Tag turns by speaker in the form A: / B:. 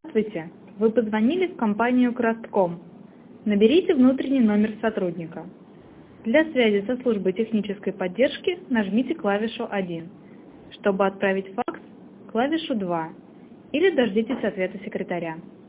A: Здравствуйте! Вы позвонили в компанию Крастком. Наберите внутренний номер сотрудника. Для связи со службой технической поддержки нажмите клавишу 1. Чтобы отправить факс, клавишу 2. Или дождитесь ответа секретаря.